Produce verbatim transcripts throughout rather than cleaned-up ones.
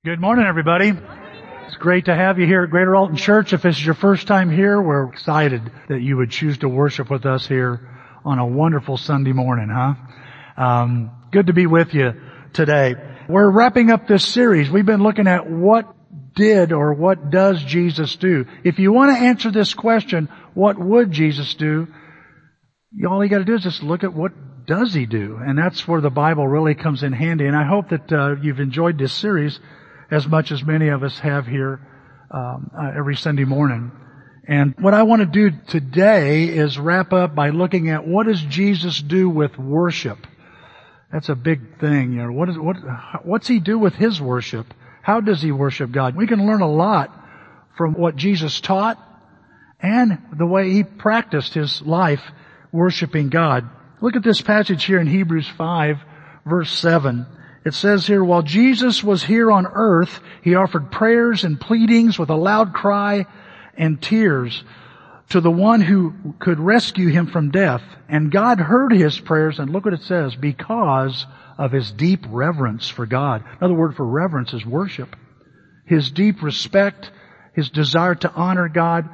Good morning, everybody. It's great to have you here at Greater Alton Church. If this is your first time here, we're excited that you would choose to worship with us here on a wonderful Sunday morning, huh? Um, good to be with you today. We're wrapping up this series. We've been looking at what did or what does Jesus do. If you want to answer this question, what would Jesus do? All you got to do is just look at what does he do, and that's where the Bible really comes in handy. And I hope that uh, you've enjoyed this series as much as many of us have here um, uh, every Sunday morning. And what I want to do today is wrap up by looking at what does Jesus do with worship. That's a big thing. You know, what is what what's he do with his worship? How does he worship God? We can learn a lot from what Jesus taught and the way he practiced his life worshiping God. Look at this passage here in Hebrews five, verse seven. It says here, while Jesus was here on earth, he offered prayers and pleadings with a loud cry and tears to the one who could rescue him from death. And God heard his prayers, and look what it says, because of his deep reverence for God. Another word for reverence is worship. His deep respect, his desire to honor God,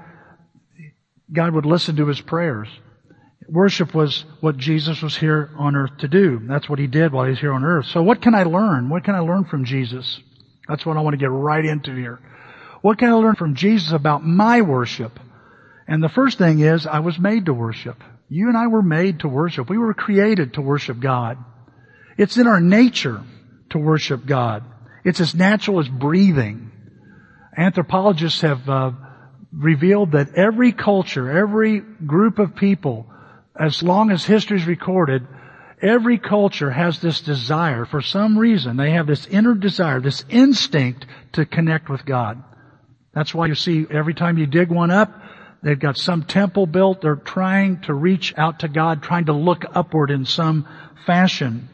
God would listen to his prayers. Worship was what Jesus was here on earth to do. That's what he did while he was here on earth. So what can I learn? What can I learn from Jesus? That's what I want to get right into here. What can I learn from Jesus about my worship? And the first thing is, I was made to worship. You and I were made to worship. We were created to worship God. It's in our nature to worship God. It's as natural as breathing. Anthropologists have uh, revealed that every culture, every group of people, as long as history is recorded, every culture has this desire. For some reason, they have this inner desire, this instinct to connect with God. That's why you see every time you dig one up, they've got some temple built. They're trying to reach out to God, trying to look upward in some fashion.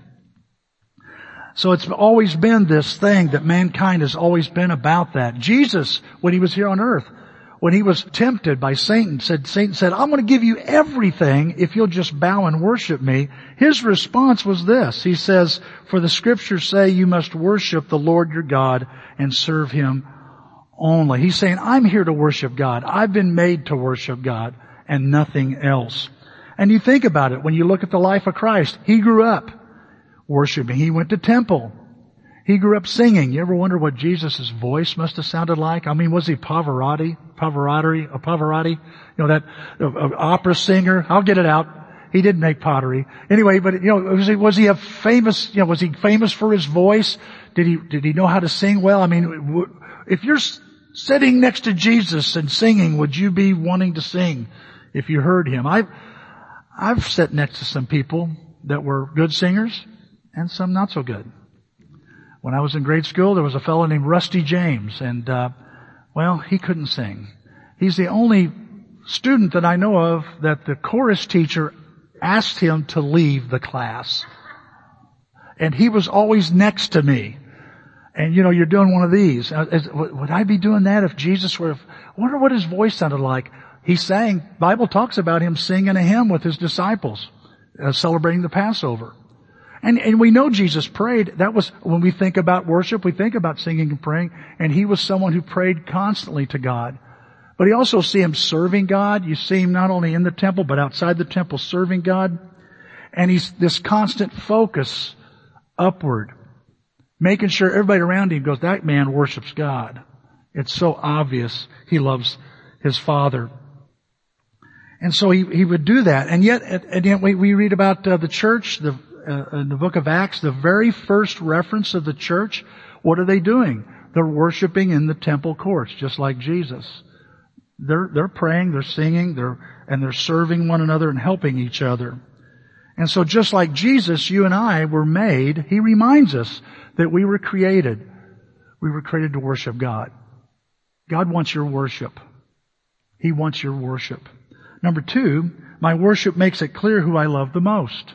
So it's always been this thing that mankind has always been about that. Jesus, when he was here on earth, when he was tempted by Satan, said, Satan said, I'm going to give you everything if you'll just bow and worship me. His response was this. He says, for the scriptures say you must worship the Lord your God and serve him only. He's saying, I'm here to worship God. I've been made to worship God and nothing else. And you think about it, when you look at the life of Christ, he grew up worshiping. He went to temple. He grew up singing. You ever wonder what Jesus' voice must have sounded like? I mean, was he Pavarotti? Pavarotti? A Pavarotti? You know, that uh, uh, opera singer? I'll get it out. He didn't make pottery. Anyway, but, you know, was he, was he a famous, you know, was he famous for his voice? Did he, did he know how to sing well? I mean, w- if you're sitting next to Jesus and singing, would you be wanting to sing if you heard him? I've, I've sat next to some people that were good singers and some not so good. When I was in grade school, there was a fellow named Rusty James, and, uh, well, he couldn't sing. He's the only student that I know of that the chorus teacher asked him to leave the class. And he was always next to me. And, you know, you're doing one of these. Would I be doing that if Jesus were, I wonder what his voice sounded like. He sang, Bible talks about him singing a hymn with his disciples, uh, celebrating the Passover. And, and we know Jesus prayed. That was, when we think about worship, we think about singing and praying. And he was someone who prayed constantly to God. But you also see him serving God. You see him not only in the temple, but outside the temple serving God. And he's this constant focus upward, making sure everybody around him goes, that man worships God. It's so obvious he loves his Father. And so he, he would do that. And yet, and yet we, we read about uh, the church, the Uh, in the book of Acts, the very first reference of the church, what are they doing? They're worshiping in the temple courts, just like Jesus. They're, they're praying, they're singing, they're, and they're serving one another and helping each other. And so just like Jesus, you and I were made, he reminds us that we were created. We were created to worship God. God wants your worship. He wants your worship. Number two, my worship makes it clear who I love the most.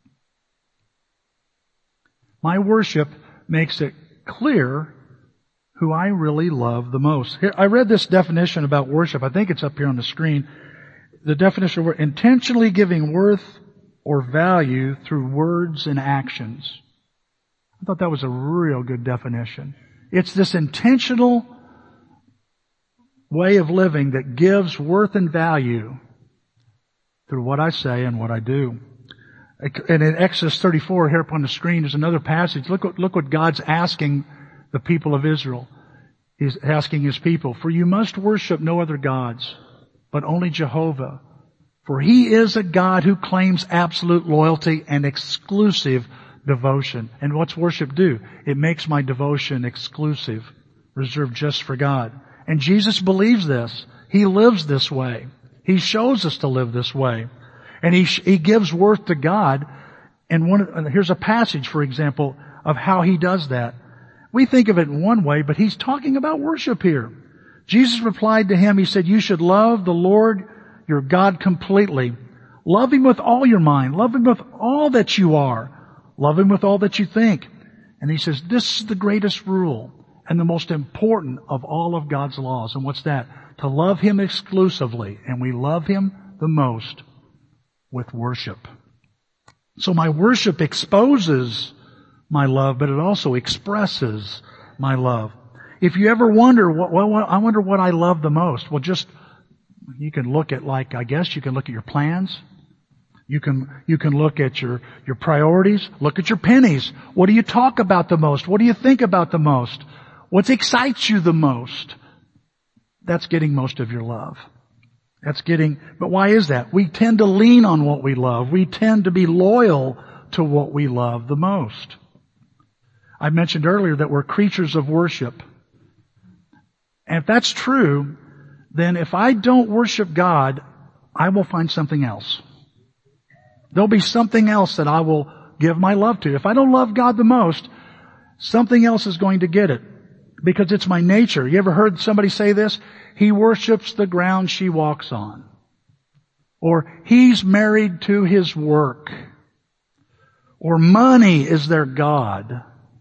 My worship makes it clear who I really love the most. Here, I read this definition about worship. I think it's up here on the screen. The definition of worship, intentionally giving worth or value through words and actions. I thought that was a real good definition. It's this intentional way of living that gives worth and value through what I say and what I do. And in Exodus thirty-four, here up on the screen, is another passage. Look what, look what God's asking the people of Israel. He's asking His people, "For you must worship no other gods, but only Jehovah. For He is a God who claims absolute loyalty and exclusive devotion." And what's worship do? It makes my devotion exclusive, reserved just for God. And Jesus believes this. He lives this way. He shows us to live this way. And He, he gives worth to God. And one, here's a passage, for example, of how He does that. We think of it in one way, but He's talking about worship here. Jesus replied to him, He said, "You should love the Lord your God completely. Love Him with all your mind. Love Him with all that you are. Love Him with all that you think." And He says, this is the greatest rule and the most important of all of God's laws. And what's that? To love Him exclusively. And we love Him the most with worship. So my worship exposes my love, but it also expresses my love. If you ever wonder, what, what, what, I wonder what I love the most. Well, just, you can look at like, I guess you can look at your plans. You can, you can look at your, your priorities. Look at your pennies. What do you talk about the most? What do you think about the most? What excites you the most? That's getting most of your love. That's getting, but why is that? We tend to lean on what we love. We tend to be loyal to what we love the most. I mentioned earlier that we're creatures of worship. And if that's true, then if I don't worship God, I will find something else. There'll be something else that I will give my love to. If I don't love God the most, something else is going to get it. Because it's my nature. You ever heard somebody say this? He worships the ground she walks on. Or he's married to his work. Or money is their God.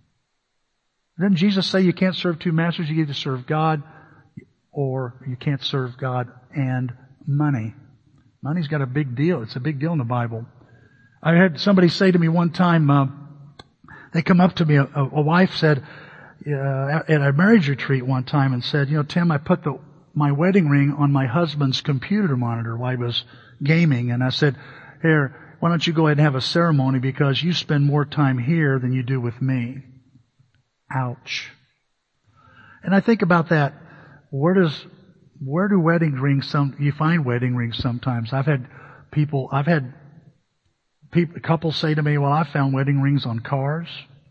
Didn't Jesus say you can't serve two masters? You either serve God or you can't serve God and money. Money's got a big deal. It's a big deal in the Bible. I had somebody say to me one time, uh, they come up to me, a, a wife said, uh, at a marriage retreat one time and said, you know, Tim, I put the, my wedding ring on my husband's computer monitor while he was gaming. And I said, here, why don't you go ahead and have a ceremony because you spend more time here than you do with me. Ouch. And I think about that. Where does, where do wedding rings some, you find wedding rings sometimes. I've had people, I've had people, couples say to me, well, I found wedding rings on cars.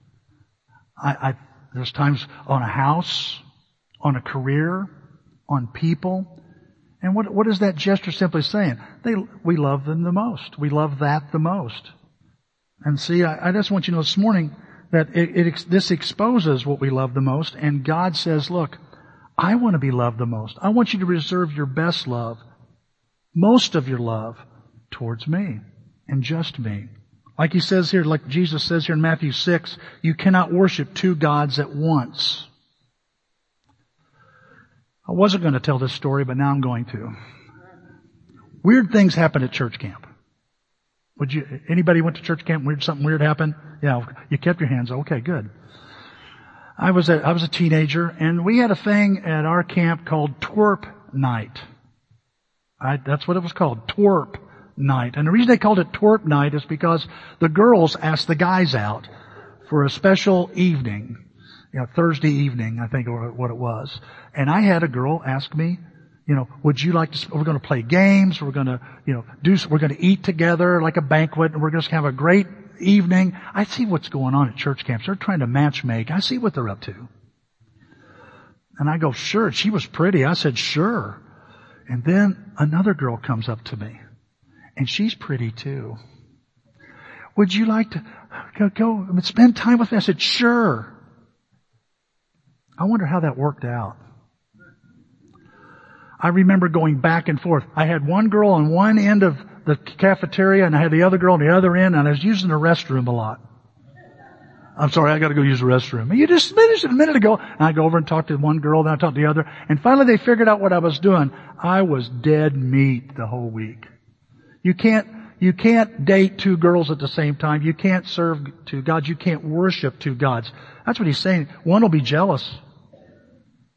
I, I, there's times on a house, on a career, on people. And what, what is that gesture simply saying? They, we love them the most. We love that the most. And see, I, I just want you to know this morning that it, it, this exposes what we love the most. And God says, look, I want to be loved the most. I want you to reserve your best love, most of your love, towards me and just me. Like He says here, like Jesus says here in Matthew six, you cannot worship two gods at once. I wasn't going to tell this story, but now I'm going to. Weird things happen at church camp. Would you, anybody went to church camp, weird, something weird happened? Yeah, you kept your hands. Okay, good. I was a, I was a teenager and we had a thing at our camp called twerp night. I, that's what it was called, twerp night. And the reason they called it twerp night is because the girls asked the guys out for a special evening. You know, Thursday evening, I think, or what it was. And I had a girl ask me, you know, would you like to, we're going to play games, we're going to, you know, do, we're going to eat together like a banquet, and we're going to have a great evening. I see what's going on at church camps. They're trying to match make. I see what they're up to. And I go, sure. She was pretty. I said, sure. And then another girl comes up to me, and she's pretty too. Would you like to go, go spend time with me? I said, sure. I wonder how that worked out. I remember going back and forth. I had one girl on one end of the cafeteria and I had the other girl on the other end, and I was using the restroom a lot. I'm sorry, I gotta go use the restroom. You just finished it a minute ago. And I go over and talk to one girl, then I talk to the other. And finally they figured out what I was doing. I was dead meat the whole week. You can't, you can't date two girls at the same time. You can't serve two gods. You can't worship two gods. That's what He's saying. One will be jealous.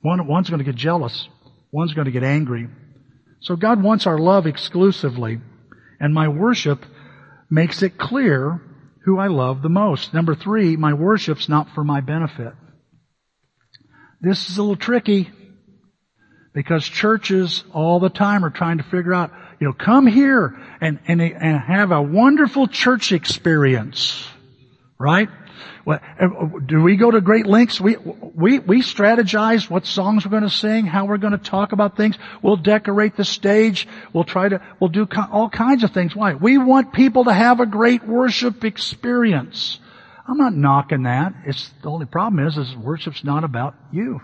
One, one's going to get jealous. One's going to get angry. So God wants our love exclusively, and my worship makes it clear who I love the most. Number three, my worship's not for my benefit. This is a little tricky because churches all the time are trying to figure out, you know, come here and, and, and have a wonderful church experience. Right? Well, do we go to great lengths? We, we, we strategize what songs we're going to sing, how we're going to talk about things. We'll decorate the stage. We'll try to, we'll do all kinds of things. Why? We want people to have a great worship experience. I'm not knocking that. It's, the only problem is, is worship's not about you.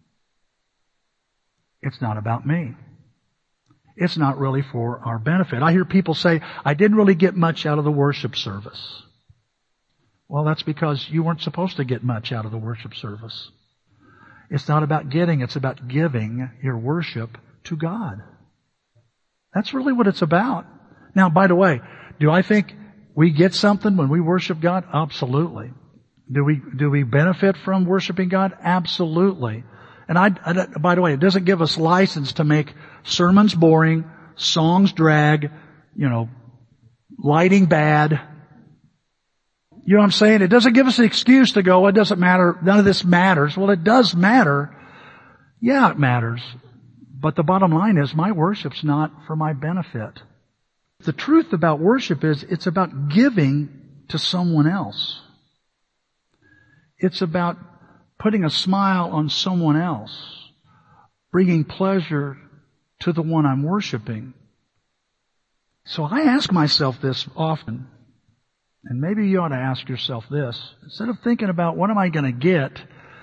It's not about me. It's not really for our benefit. I hear people say, I didn't really get much out of the worship service. Well, that's because you weren't supposed to get much out of the worship service. It's not about getting, it's about giving your worship to God. That's really what it's about. Now, by the way, do I think we get something when we worship God? Absolutely. Do we, do we benefit from worshiping God? Absolutely. And I, I, by the way, it doesn't give us license to make sermons boring, songs drag, you know, lighting bad. You know what I'm saying? It doesn't give us an excuse to go, it doesn't matter, none of this matters. Well, it does matter. Yeah, it matters. But the bottom line is, my worship's not for my benefit. The truth about worship is, it's about giving to someone else. It's about putting a smile on someone else, bringing pleasure to the one I'm worshiping. So I ask myself this often. And maybe you ought to ask yourself this. Instead of thinking about what am I going to get,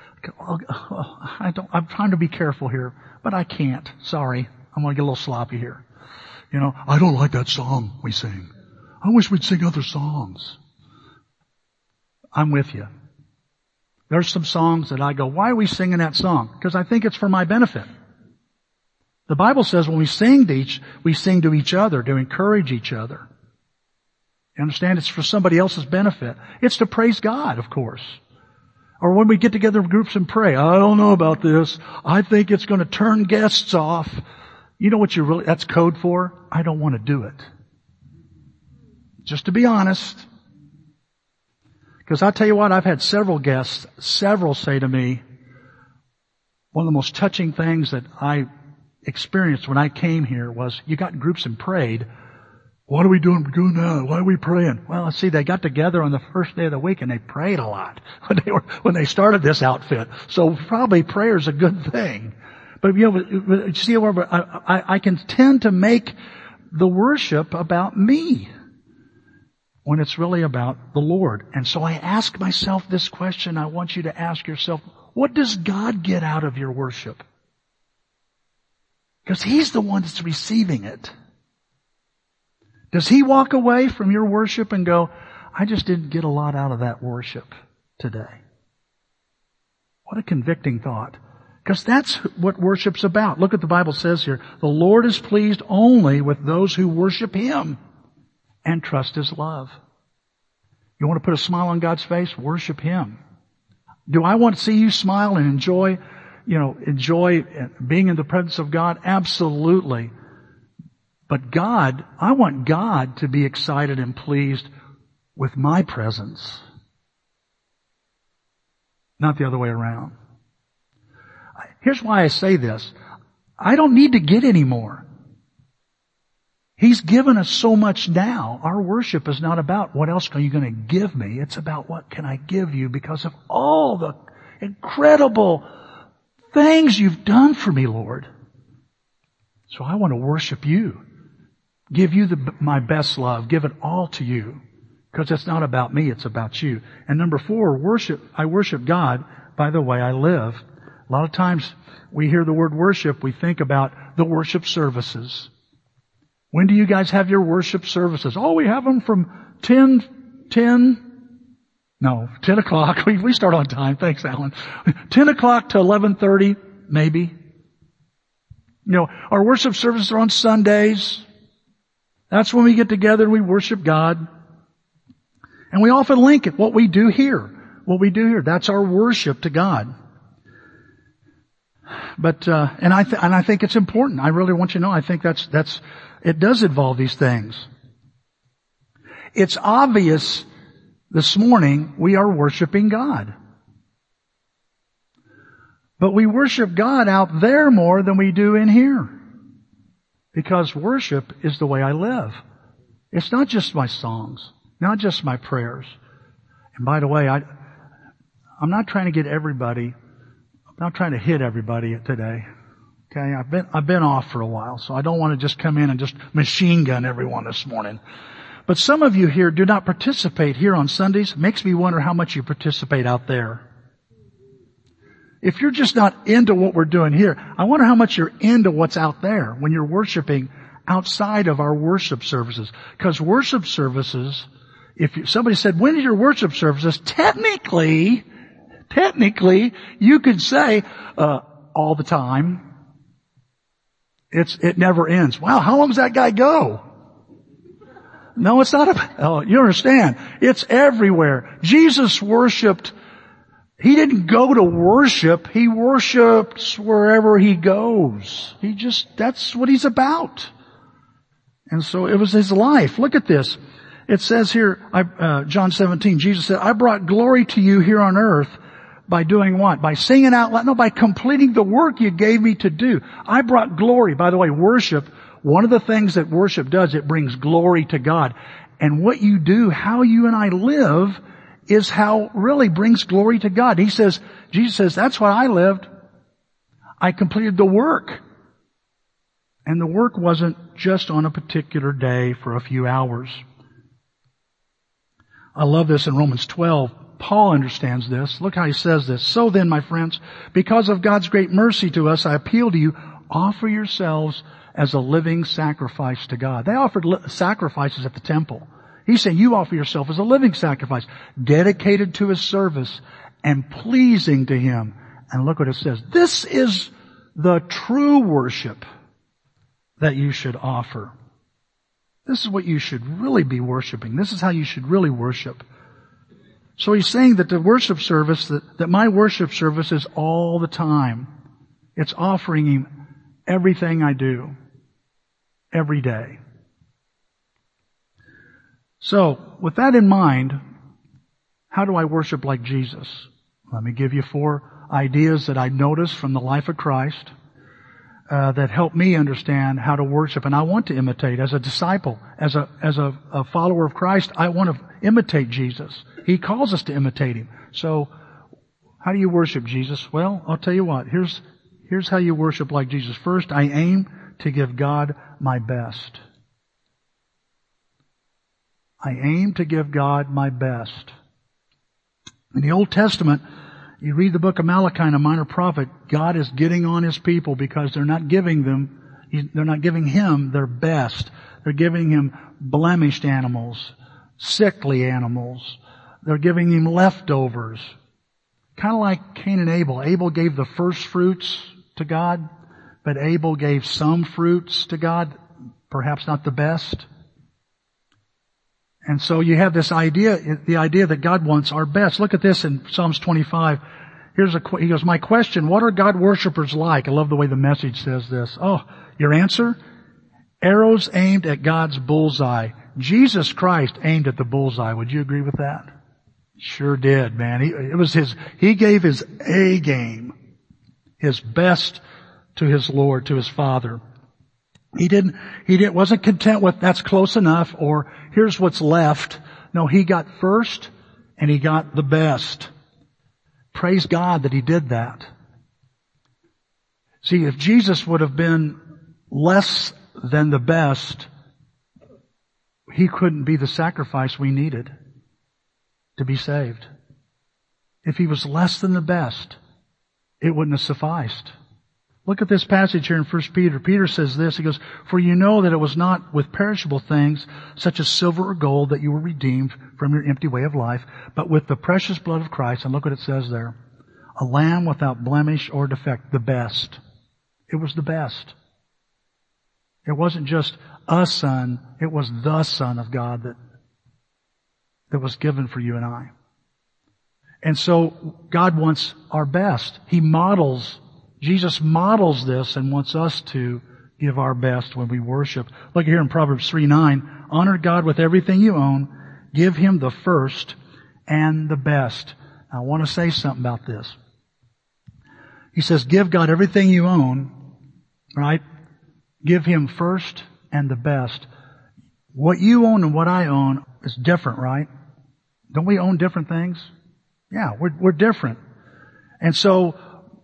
I don't, I'm trying to be careful here, but I can't. Sorry. I'm going to get a little sloppy here. You know, I don't like that song we sing. I wish we'd sing other songs. I'm with you. There's some songs that I go, why are we singing that song? Because I think it's for my benefit. The Bible says when we sing to each, we sing to each other to encourage each other. You understand? It's for somebody else's benefit. It's to praise God, of course. Or when we get together in groups and pray, I don't know about this. I think it's going to turn guests off. You know what you really, that's code for? I don't want to do it. Just to be honest. Because I'll tell you what, I've had several guests, several say to me, one of the most touching things that I experienced when I came here was, you got in groups and prayed. What are we doing doing now? Why are we praying? Well, see, they got together on the first day of the week and they prayed a lot when they were, when they started this outfit. So probably prayer's a good thing. But you know, you see, I, I, I can tend to make the worship about me when it's really about the Lord. And so I ask myself this question. I want you to ask yourself, what does God get out of your worship? Because He's the one that's receiving it. Does He walk away from your worship and go, I just didn't get a lot out of that worship today? What a convicting thought. Because that's what worship's about. Look what the Bible says here. The Lord is pleased only with those who worship Him and trust His love. You want to put a smile on God's face? Worship Him. Do I want to see you smile and enjoy, you know, enjoy being in the presence of God? Absolutely. But God, I want God to be excited and pleased with my presence. Not the other way around. Here's why I say this. I don't need to get any more. He's given us so much now. Our worship is not about what else are you going to give me. It's about what can I give you because of all the incredible things you've done for me, Lord. So I want to worship you. Give you the, my best love. Give it all to you. Because it's not about me, it's about you. And number four, worship. I worship God by the way I live. A lot of times we hear the word worship, we think about the worship services. When do you guys have your worship services? Oh, we have them from ten, ten, no, ten o'clock. We, we start on time. Thanks, Alan. ten o'clock to eleven thirty, maybe. You know, our worship services are on Sundays. That's when we get together and we worship God. And we often link it, what we do here. What we do here, that's our worship to God. But, uh, and I, th- and I think it's important. I really want you to know, I think that's, that's, it does involve these things. It's obvious this morning we are worshiping God. But we worship God out there more than we do in here. Because worship is the way I live. It's not just my songs, not just my prayers. And by the way, I, I'm not trying to get everybody, I'm not trying to hit everybody today. Okay, I've been, I've been off for a while, so I don't want to just come in and just machine gun everyone this morning. But some of you here do not participate here on Sundays. Makes me wonder how much you participate out there. If you're just not into what we're doing here, I wonder how much you're into what's out there when you're worshiping outside of our worship services. Because worship services, if you, somebody said, when is your worship services? Technically, technically, you could say, uh, all the time. It's, it never ends. Wow, how long does that guy go? No, it's not a, oh, you understand. It's everywhere. Jesus worshiped. He didn't go to worship. He worships wherever he goes. He just, that's what he's about. And so it was his life. Look at this. It says here, I, uh, John seventeen, Jesus said, I brought glory to you here on earth by doing what? By singing out loud? No, by completing the work you gave me to do. I brought glory. By the way, worship, one of the things that worship does, it brings glory to God. And what you do, how you and I live, is how really brings glory to God. He says, Jesus says, that's why I lived. I completed the work. And the work wasn't just on a particular day for a few hours. I love this in Romans twelve. Paul understands this. Look how he says this. So then, my friends, because of God's great mercy to us, I appeal to you, offer yourselves as a living sacrifice to God. They offered li- sacrifices at the temple. He's saying you offer yourself as a living sacrifice, dedicated to His service and pleasing to Him. And look what it says. This is the true worship that you should offer. This is what you should really be worshiping. This is how you should really worship. So he's saying that the worship service, that, that my worship service is all the time. It's offering Him everything I do, every day. So, with that in mind, how do I worship like Jesus? Let me give you four ideas that I noticed from the life of Christ uh, that help me understand how to worship. And I want to imitate as a disciple, as a as a, a follower of Christ. I want to imitate Jesus. He calls us to imitate Him. So, how do you worship Jesus? Well, I'll tell you what. Here's here's how you worship like Jesus. First, I aim to give God my best. I aim to give God my best. In the Old Testament, you read the book of Malachi, and a minor prophet, God is getting on His people because they're not giving them, they're not giving Him their best. They're giving Him blemished animals, sickly animals. They're giving Him leftovers. Kind of like Cain and Abel. Abel gave the first fruits to God, but Abel gave some fruits to God, perhaps not the best. And so you have this idea, the idea that God wants our best. Look at this in Psalms twenty-five. Here's a, he goes, my question, what are God worshipers like? I love the way the Message says this. Oh, your answer? Arrows aimed at God's bullseye. Jesus Christ aimed at the bullseye. Would you agree with that? Sure did, man. He, it was his, he gave his A game, his best to his Lord, to his Father. He didn't, he didn't, wasn't content with that's close enough or here's what's left. No, he got first and he got the best. Praise God that he did that. See, if Jesus would have been less than the best, he couldn't be the sacrifice we needed to be saved. If he was less than the best, it wouldn't have sufficed. Look at this passage here in First Peter. Peter says this, he goes, for you know that it was not with perishable things, such as silver or gold, that you were redeemed from your empty way of life, but with the precious blood of Christ. And look what it says there. A lamb without blemish or defect, the best. It was the best. It wasn't just a son, it was the Son of God that, that was given for you and I. And so God wants our best. He models Jesus models this and wants us to give our best when we worship. Look here in Proverbs three nine. Honor God with everything you own. Give Him the first and the best. Now, I want to say something about this. He says, give God everything you own, right? Give Him first and the best. What you own and what I own is different, right? Don't we own different things? Yeah, we're, we're different. And so,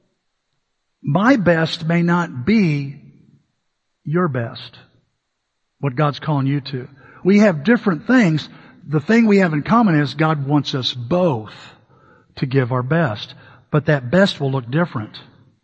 my best may not be your best, what God's calling you to. We have different things. The thing we have in common is God wants us both to give our best. But that best will look different.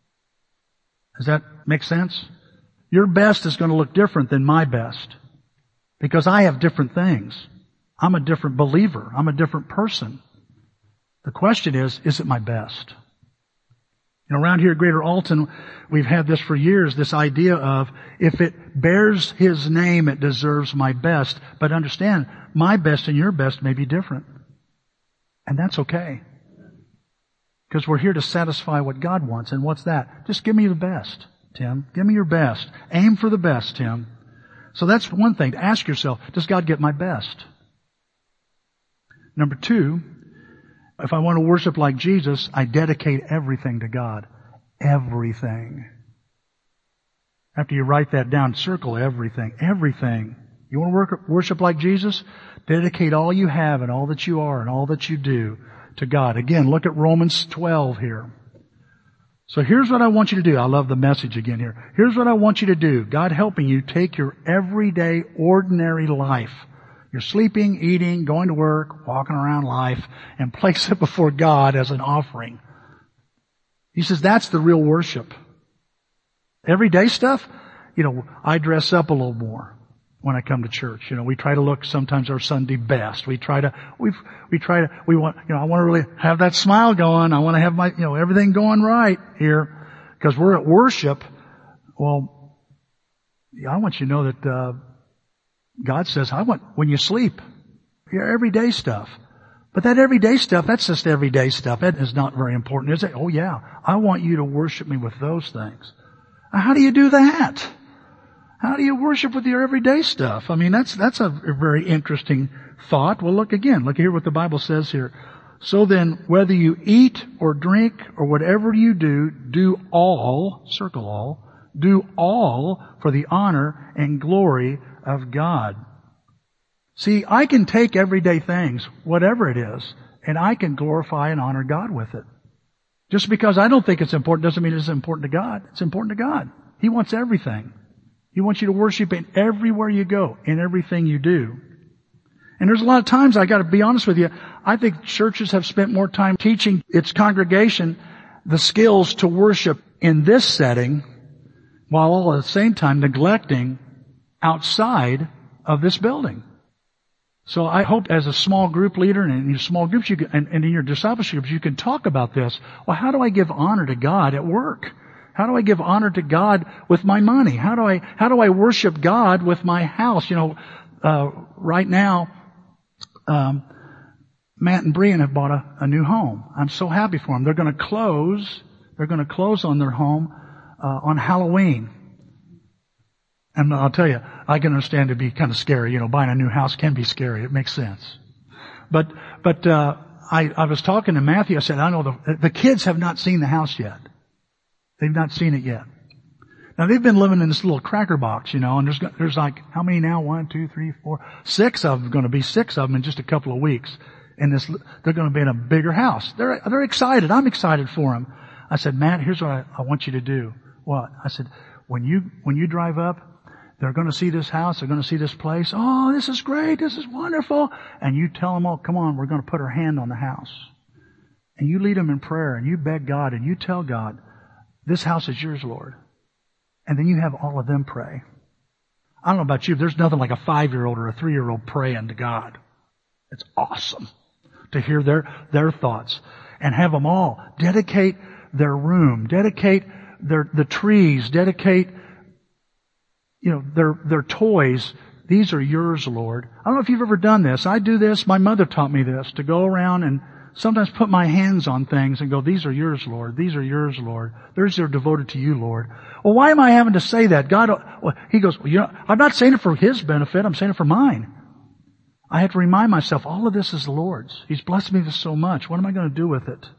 Does that make sense? Your best is going to look different than my best. Because I have different things. I'm a different believer. I'm a different person. The question is, is it my best? You know, around here at Greater Alton, we've had this for years, this idea of, if it bears His name, it deserves my best. But understand, my best and your best may be different. And that's okay. Because we're here to satisfy what God wants. And what's that? Just give me the best, Tim. Give me your best. Aim for the best, Tim. So that's one thing. To ask yourself, does God get my best? Number two, if I want to worship like Jesus, I dedicate everything to God. Everything. After you write that down, circle everything. Everything. You want to work, worship like Jesus? Dedicate all you have and all that you are and all that you do to God. Again, look at Romans twelve here. So here's what I want you to do. I love the message again here. Here's what I want you to do. God helping you take your everyday, ordinary life. You're sleeping, eating, going to work, walking around life, and place it before God as an offering. He says that's the real worship. Everyday stuff, you know, I dress up a little more when I come to church. You know, we try to look sometimes our Sunday best. We try to, we we try to, we want, you know, I want to really have that smile going. I want to have my, you know, everything going right here because we're at worship. Well, yeah, I want you to know that, uh, God says, I want, when you sleep, your everyday stuff. But that everyday stuff, that's just everyday stuff. That is not very important, is it? Oh yeah, I want you to worship me with those things. How do you do that? How do you worship with your everyday stuff? I mean, that's, that's a very interesting thought. Well, look again. Look here what the Bible says here. So then, whether you eat or drink or whatever you do, do all, circle all, do all for the honor and glory of God. See, I can take everyday things, whatever it is, and I can glorify and honor God with it. Just because I don't think it's important doesn't mean it's important to God. It's important to God. He wants everything. He wants you to worship Him everywhere you go, in everything you do. And there's a lot of times, I got to be honest with you, I think churches have spent more time teaching its congregation the skills to worship in this setting, while all at the same time neglecting outside of this building. So I hope as a small group leader and in your small groups you can, and, and in your discipleships you can talk about this. Well, how do I give honor to God at work? How do I give honor to God with my money? How do I, how do I worship God with my house? You know, uh, right now, um, Matt and Brian have bought a, a new home. I'm so happy for them. They're going to close, they're going to close on their home, uh, on Halloween. And I'll tell you, I can understand it'd be kind of scary. You know, buying a new house can be scary. It makes sense. But, but, uh, I, I was talking to Matthew. I said, I know the, the kids have not seen the house yet. They've not seen it yet. Now they've been living in this little cracker box, you know, and there's, there's like, how many now? One, two, three, four, six of them, going to be six of them in just a couple of weeks. And this, they're going to be in a bigger house. They're, they're excited. I'm excited for them. I said, Matt, here's what I, I want you to do. What? I said, when you, when you drive up, they're going to see this house. They're going to see this place. Oh, this is great. This is wonderful. And you tell them, oh, come on, we're going to put our hand on the house. And you lead them in prayer and you beg God and you tell God, this house is yours, Lord. And then you have all of them pray. I don't know about you, but there's nothing like a five-year-old or a three-year-old praying to God. It's awesome to hear their, their thoughts and have them all dedicate their room, dedicate their, the trees, dedicate, you know, their, their toys. These are yours, Lord. I don't know if you've ever done this. I do this. My mother taught me this, to go around and sometimes put my hands on things and go, these are yours, Lord. These are yours, Lord. These are devoted to you, Lord. Well, why am I having to say that? God, well, He goes, well, you know, I'm not saying it for His benefit. I'm saying it for mine. I have to remind myself, all of this is the Lord's. He's blessed me with so much. What am I going to do with it?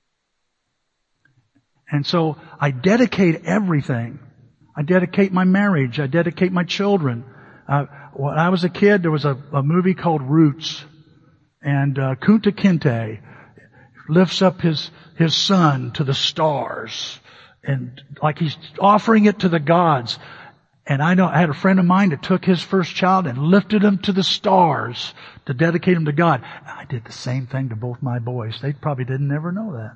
And so I dedicate everything. I dedicate my marriage. I dedicate my children. Uh, when I was a kid, there was a, a movie called Roots. And uh, Kunta Kinte lifts up his his son to the stars. And like he's offering it to the gods. And I know I had a friend of mine that took his first child and lifted him to the stars to dedicate him to God. I did the same thing to both my boys. They probably didn't ever know that.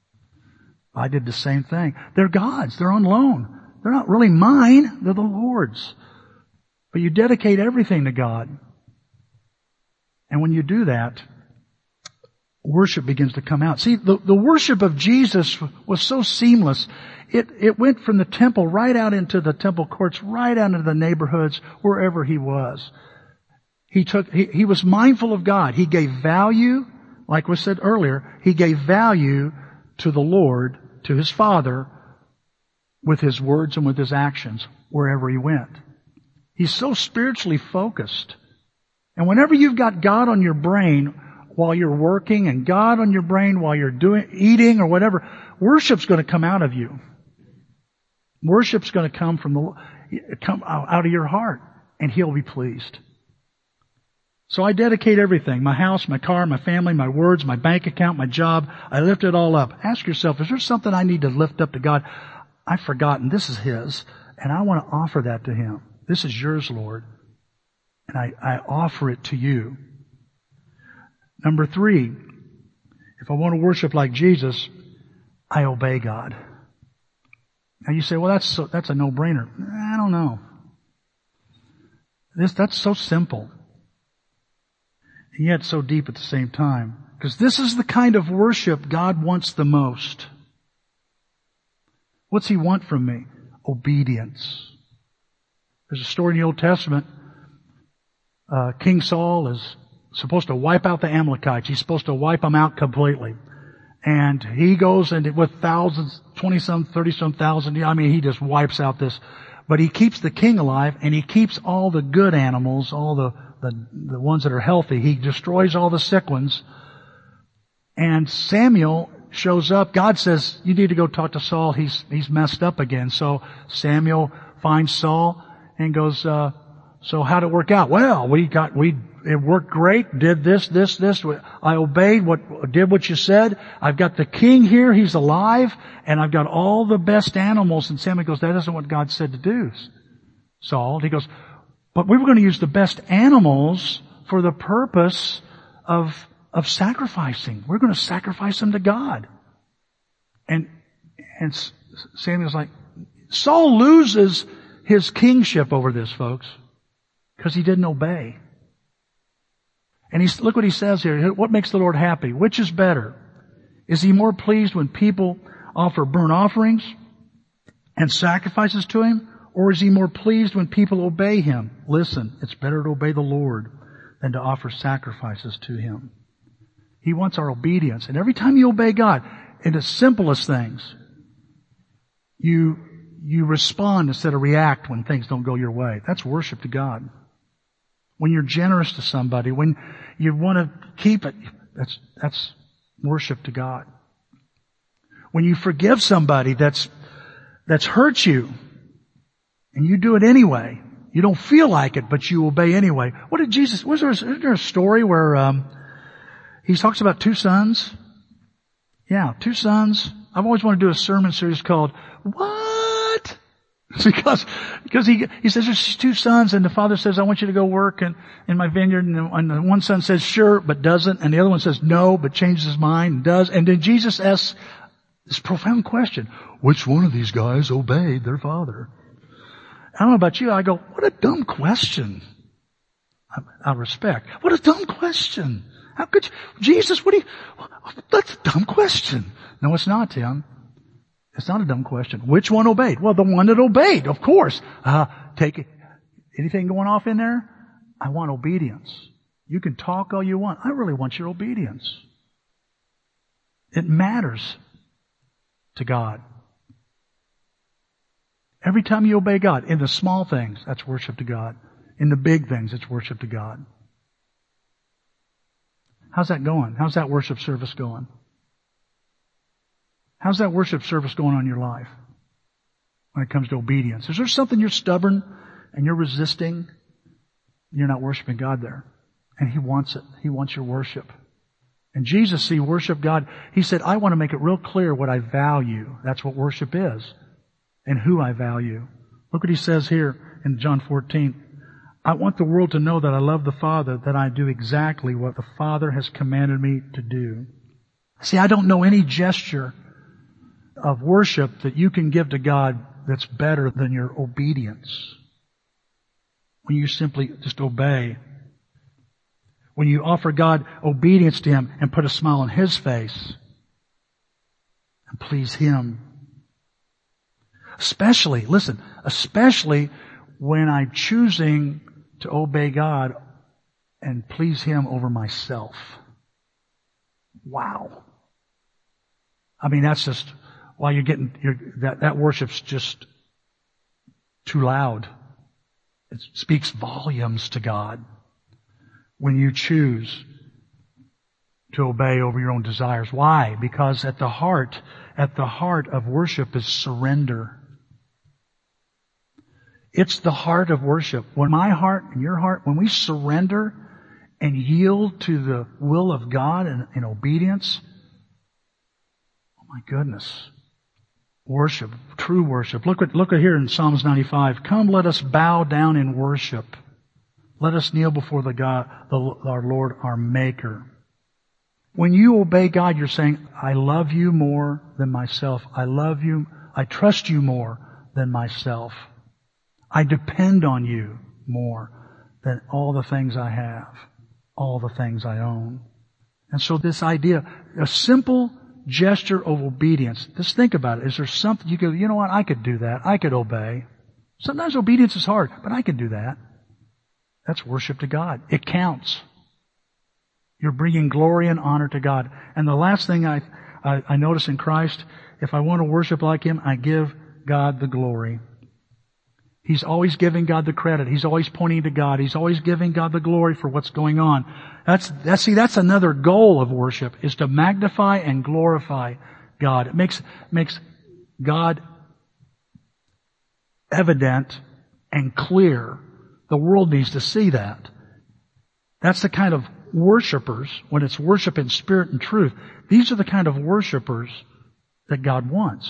I did the same thing. They're God's. They're on loan. They're not really mine. They're the Lord's. But you dedicate everything to God. And when you do that, worship begins to come out. See, the, the worship of Jesus was so seamless. It, it went from the temple right out into the temple courts, right out into the neighborhoods, wherever He was. He took, he, he was mindful of God. He gave value, like was said earlier, He gave value to the Lord, to His Father, with His words and with His actions, wherever He went. He's so spiritually focused. And whenever you've got God on your brain while you're working and God on your brain while you're doing, eating or whatever, worship's going to come out of you. Worship's going to come from the, come out of your heart, and He'll be pleased. So I dedicate everything. My house, my car, my family, my words, my bank account, my job. I lift it all up. Ask yourself, is there something I need to lift up to God? I've forgotten. This is His, and I want to offer that to Him. This is yours, Lord. And I, I offer it to you. Number three, if I want to worship like Jesus, I obey God. Now you say, well, that's so, that's a no-brainer. I don't know. This, that's so simple. And yet so deep at the same time. Because this is the kind of worship God wants the most. What's He want from me? Obedience. There's a story in the Old Testament. Uh, King Saul is supposed to wipe out the Amalekites. He's supposed to wipe them out completely. And he goes and with thousands, twenty-some, thirty-some thousand, I mean, he just wipes out this. But he keeps the king alive, and he keeps all the good animals, all the, the, the ones that are healthy. He destroys all the sick ones. And Samuel shows up. God says, you need to go talk to Saul. He's, he's messed up again. So Samuel finds Saul and goes, uh, so how'd it work out? Well, we got, we, it worked great, did this, this, this. I obeyed what, did what you said. I've got the king here, he's alive, and I've got all the best animals. And Samuel goes, that isn't what God said to do, Saul. He goes, but we were going to use the best animals for the purpose of, of sacrificing. We're going to sacrifice them to God. And, and Samuel's like, Saul loses his kingship over this, folks. Because he didn't obey. And he's, look what he says here. What makes the Lord happy? Which is better? Is He more pleased when people offer burnt offerings and sacrifices to Him? Or is He more pleased when people obey Him? Listen, it's better to obey the Lord than to offer sacrifices to Him. He wants our obedience. And every time you obey God, in the simplest things, you, you respond instead of react when things don't go your way. That's worship to God. When you're generous to somebody, when you want to keep it, that's, that's worship to God. When you forgive somebody that's, that's hurt you, and you do it anyway, you don't feel like it, but you obey anyway. What did Jesus, was there, is there a story where, um, He talks about two sons? Yeah, two sons. I've always wanted to do a sermon series called, What? Because, because he, he says there's two sons, and the father says, I want you to go work in, in my vineyard, and, the, and the one son says sure, but doesn't, and the other one says no, but changes his mind and does. And then Jesus asks this profound question, which one of these guys obeyed their father? I don't know about you, I go, what a dumb question. I, I respect. What a dumb question. How could you, Jesus, what do you, that's a dumb question. No, it's not, Tim. It's not a dumb question. Which one obeyed? Well, the one that obeyed, of course. Uh, take it. Anything going off in there? I want obedience. You can talk all you want. I really want your obedience. It matters to God. Every time you obey God, in the small things, that's worship to God. In the big things, it's worship to God. How's that going? How's that worship service going? How's that worship service going on in your life when it comes to obedience? Is there something you're stubborn and you're resisting? You're not worshiping God there. And He wants it. He wants your worship. And Jesus, see, worship God. He said, I want to make it real clear what I value. That's what worship is. And who I value. Look what He says here in John fourteen. I want the world to know that I love the Father, that I do exactly what the Father has commanded me to do. See, I don't know any gesture of worship that you can give to God that's better than your obedience. When you simply just obey. When you offer God obedience to Him and put a smile on His face and please Him. Especially, listen, especially when I'm choosing to obey God and please Him over myself. Wow. I mean, that's just, while you're getting, you're, that, that worship's just too loud. It speaks volumes to God when you choose to obey over your own desires. Why? Because at the heart, at the heart of worship is surrender. It's the heart of worship. When my heart and your heart, when we surrender and yield to the will of God in, in obedience, oh my goodness. Worship, true worship. Look at, look at here in Psalms ninety-five. Come, let us bow down in worship. Let us kneel before the God, the, our Lord, our Maker. When you obey God, you're saying, I love you more than myself. I love you. I trust you more than myself. I depend on you more than all the things I have, all the things I own. And so this idea, a simple gesture of obedience. Just think about it. Is there something you go, you know what, I could do that. I could obey. Sometimes obedience is hard, but I can do that. That's worship to God. It counts. You're bringing glory and honor to God. And the last thing I, I, I notice in Christ, if I want to worship like Him, I give God the glory. He's always giving God the credit. He's always pointing to God. He's always giving God the glory for what's going on. That's, that's, see, that's another goal of worship, is to magnify and glorify God. It makes, makes God evident and clear. The world needs to see that. That's the kind of worshipers, when it's worship in spirit and truth, these are the kind of worshipers that God wants.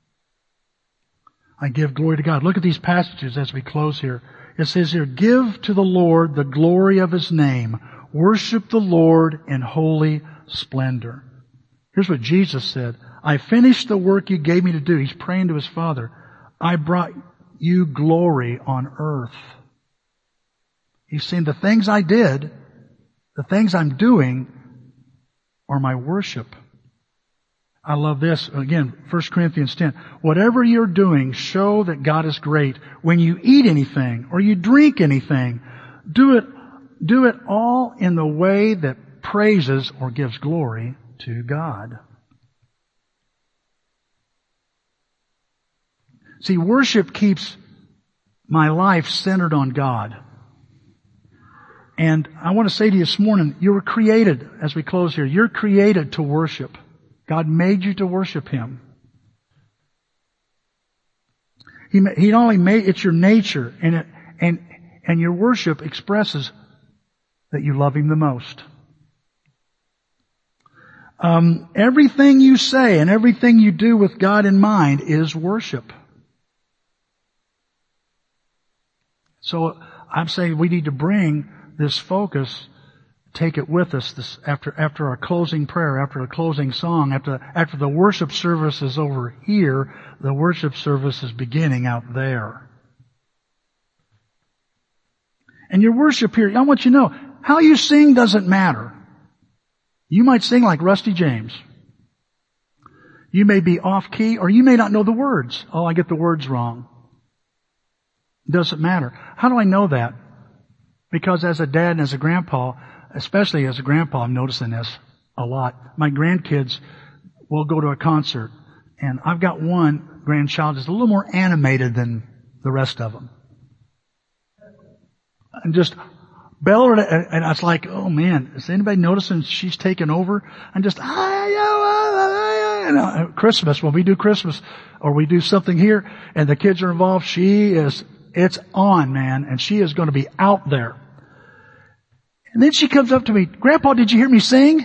I give glory to God. Look at these passages as we close here. It says here, give to the Lord the glory of His name. Worship the Lord in holy splendor. Here's what Jesus said. I finished the work you gave me to do. He's praying to His Father. I brought you glory on earth. He's saying the things I did, the things I'm doing, are my worship. I love this. Again, First Corinthians ten. Whatever you're doing, show that God is great. When you eat anything or you drink anything, do it, do it all in the way that praises or gives glory to God. See, worship keeps my life centered on God. And I want to say to you this morning, you were created, as we close here, you're created to worship. God made you to worship Him. He, he not only made, it's your nature, and it, and, and your worship expresses that you love Him the most. Um, everything you say and everything you do with God in mind is worship. So I'm saying we need to bring this focus, take it with us this, after, after our closing prayer, after a closing song, after, after the worship service is over here, the worship service is beginning out there. And your worship here, I want you to know, how you sing doesn't matter. You might sing like Rusty James. You may be off key, or you may not know the words. Oh, I get the words wrong. It doesn't matter. How do I know that? Because as a dad and as a grandpa, especially as a grandpa, I'm noticing this a lot. My grandkids, we'll go to a concert. And I've got one grandchild that's a little more animated than the rest of them. And just bell her, and it's like, oh man, is anybody noticing she's taken over? And just, and Christmas, when we do Christmas, or we do something here, and the kids are involved, she is, it's on, man, and she is going to be out there. And then she comes up to me, Grandpa, did you hear me sing?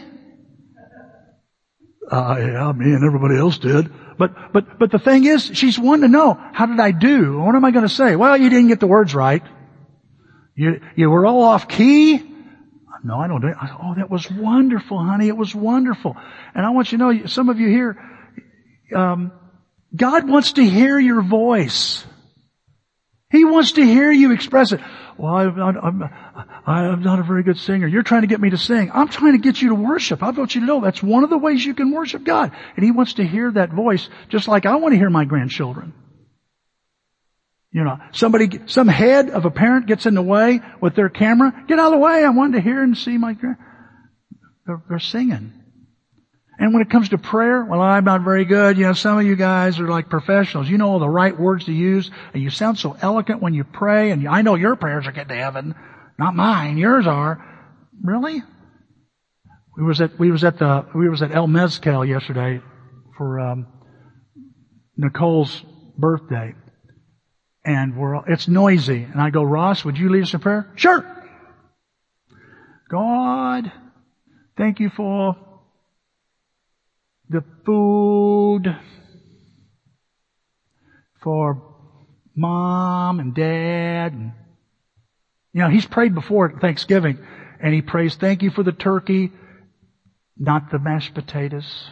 Uh, yeah, me and everybody else did. But, but, but the thing is, she's wanting to know, how did I do? What am I going to say? Well, you didn't get the words right. You, you were all off key. No, I don't do it. I, oh, that was wonderful, honey. It was wonderful. And I want you to know, some of you here, um, God wants to hear your voice. He wants to hear you express it. Well, I'm not, I'm, I'm not a very good singer. You're trying to get me to sing. I'm trying to get you to worship. I want you to know that's one of the ways you can worship God. And He wants to hear that voice just like I want to hear my grandchildren. You know, somebody, some head of a parent gets in the way with their camera. Get out of the way. I wanted to hear and see my grand. They're, they're singing. And when it comes to prayer, well, I'm not very good. You know, some of you guys are like professionals. You know all the right words to use, and you sound so eloquent when you pray, and I know your prayers are getting to heaven. Not mine. Yours are. Really? We was at, we was at the, we was at El Mezcal yesterday for, um, Nicole's birthday. And we're, it's noisy. And I go, Ross, would you lead us in prayer? Sure. God, thank you for the food, for mom and dad. And, you know, he's prayed before at Thanksgiving, and he prays, thank you for the turkey, not the mashed potatoes.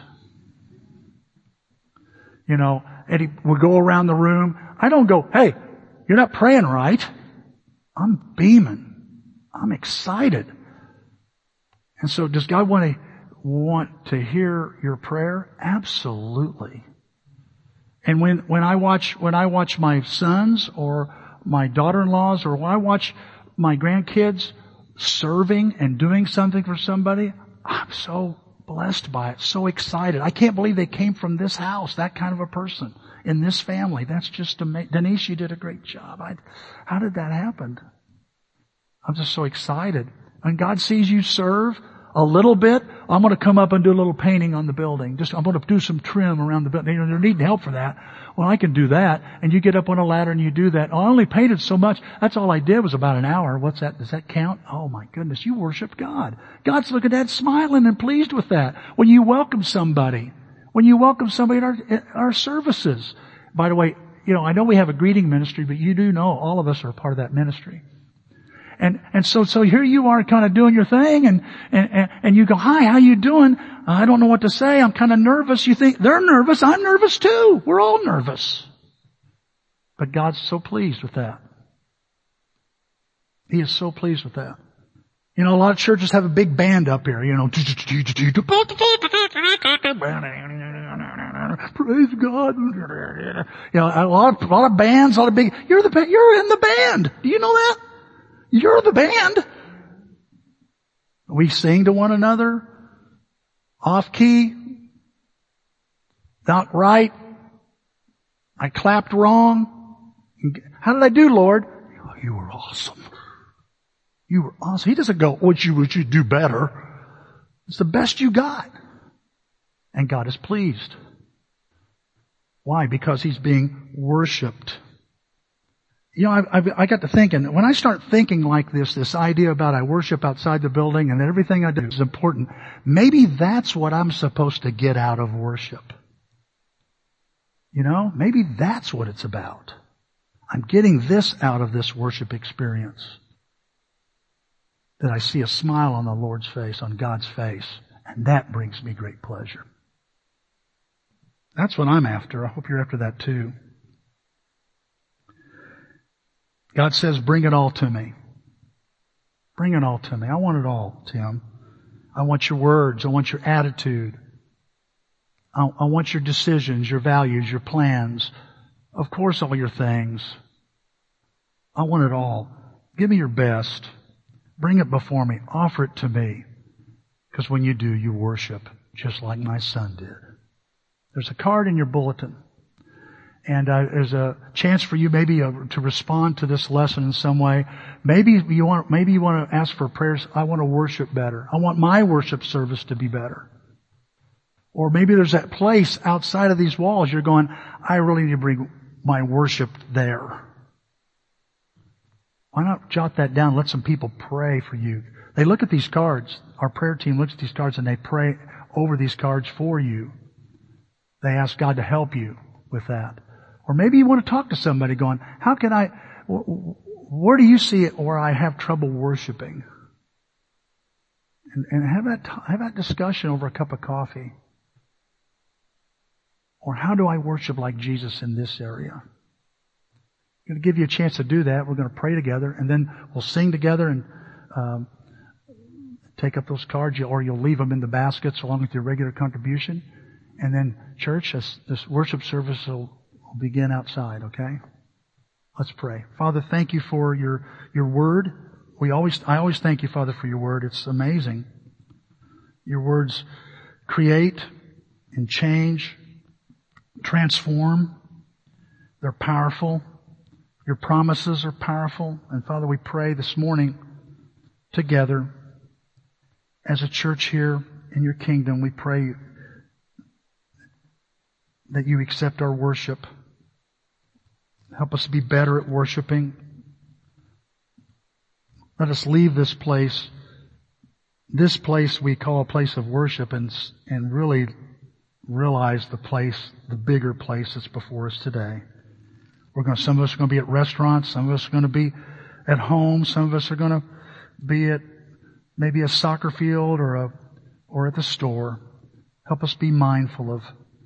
You know, and he would go around the room. I don't go, hey, you're not praying right. I'm beaming. I'm excited. And so does God want to want to hear your prayer? Absolutely. And when, when I watch, when I watch my sons or my daughter-in-laws or when I watch my grandkids serving and doing something for somebody, I'm so blessed by it, so excited. I can't believe they came from this house, that kind of a person, in this family. That's just amazing. Denise, you did a great job. I, how did that happen? I'm just so excited. And God sees you serve a little bit. I'm going to come up and do a little painting on the building. Just, I'm going to do some trim around the building. You know, they're needing help for that. Well, I can do that. And you get up on a ladder and you do that. I only painted so much. That's all I did was about an hour. What's that? Does that count? Oh my goodness. You worship God. God's looking at that smiling and pleased with that. When you welcome somebody, when you welcome somebody at our, at our services. By the way, you know, I know we have a greeting ministry, but you do know all of us are part of that ministry. And, and so, so here you are kind of doing your thing and, and, and, and you go, hi, how you doing? I don't know what to say. I'm kind of nervous. You think they're nervous. I'm nervous too. We're all nervous. But God's so pleased with that. He is so pleased with that. You know, a lot of churches have a big band up here, you know. Praise God. You know, a lot of, a lot of bands, a lot of big, you're the, you're in the band. Do you know that? You're the band. We sing to one another. Off key. Not right. I clapped wrong. How did I do, Lord? Oh, you were awesome. You were awesome. He doesn't go, would you, would you do better? It's the best you got. And God is pleased. Why? Because He's being worshiped. You know, I, I, I got to thinking, when I start thinking like this, this idea about I worship outside the building and that everything I do is important, maybe that's what I'm supposed to get out of worship. You know, maybe that's what it's about. I'm getting this out of this worship experience. That I see a smile on the Lord's face, on God's face, and that brings me great pleasure. That's what I'm after. I hope you're after that too. God says, bring it all to me. Bring it all to me. I want it all, Tim. I want your words. I want your attitude. I, I want your decisions, your values, your plans. Of course, all your things. I want it all. Give me your best. Bring it before me. Offer it to me. Because when you do, you worship just like my son did. There's a card in your bulletin. And uh, there's a chance for you maybe uh, to respond to this lesson in some way. Maybe you want, maybe you want to ask for prayers. I want to worship better. I want my worship service to be better. Or maybe there's that place outside of these walls you're going, I really need to bring my worship there. Why not jot that down? Let some people pray for you. They look at these cards. Our prayer team looks at these cards and they pray over these cards for you. They ask God to help you with that. Or maybe you want to talk to somebody going, how can I, where do you see it where I have trouble worshiping? And, and have that, have that discussion over a cup of coffee. Or how do I worship like Jesus in this area? I'm going to give you a chance to do that. We're going to pray together and then we'll sing together and um, take up those cards, or you'll leave them in the baskets along with your regular contribution. And then, church, this, this worship service will, will begin outside, okay? Let's pray. Father, thank you for your, your word. We always, I always thank you, Father, for your word. It's amazing. Your words create and change, transform. They're powerful. Your promises are powerful. And Father, we pray this morning together as a church here in your kingdom. We pray that you accept our worship. Help us to be better at worshiping. Let us leave this place, this place we call a place of worship, and, and really realize the place, the bigger place that's before us today. We're going to, some of us are going to be at restaurants, some of us are going to be at home, some of us are going to be at maybe a soccer field or a, or at the store. Help us be mindful of,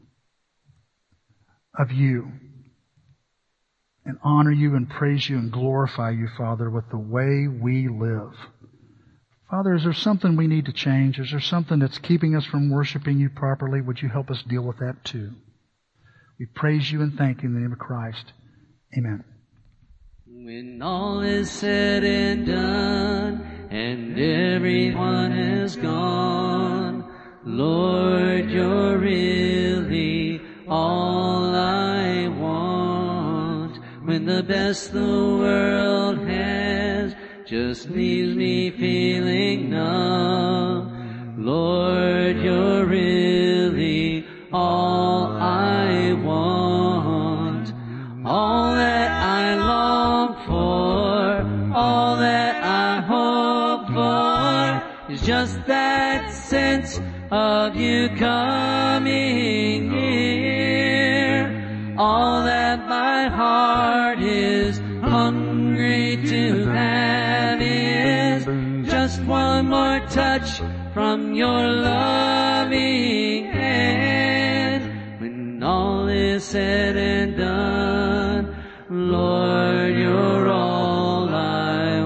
of you and honor you and praise you and glorify you, Father, with the way we live. Father, is there something we need to change? Is there something that's keeping us from worshiping you properly? Would you help us deal with that too? We praise you and thank you in the name of Christ. Amen. When all is said and done and everyone has gone, Lord, you're really all I want. When the best the world has just leaves me feeling numb, Lord, you're really all I want. All that I long for, all that I hope for, is just that sense of you coming near. All that my heart is hungry to have is just one more touch from your loving hand. When all is said and done, Lord, you're all I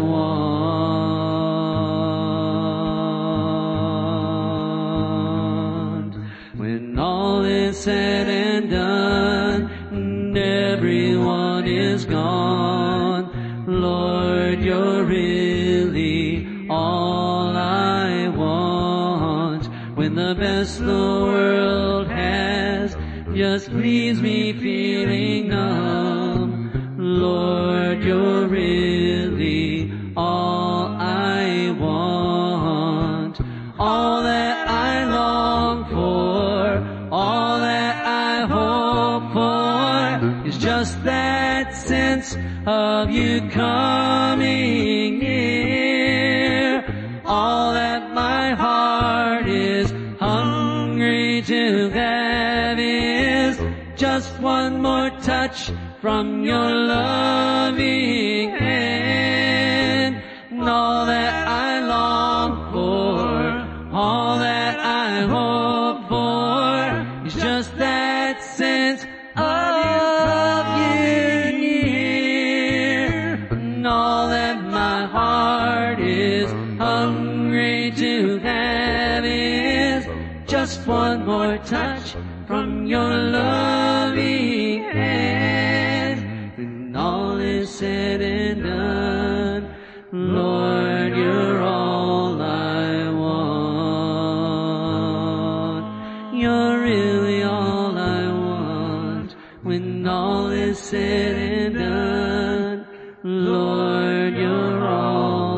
want. When all is said and done and everyone is gone, Lord, you're really all I want. When the best the world has just leaves me feeling numb, Lord, you're really all I want. All that I long for, all that I hope for, is just that sense of you coming near. All that my heart is hungry to have is just one more touch from your loving hand. And all that I long for, all that I hope for, is just that sense of you near. And all that my heart is hungry to have is just one more touch from your loving hand. When all is said and done, Lord, you're all I want. You're really all I been done. Lord, you're all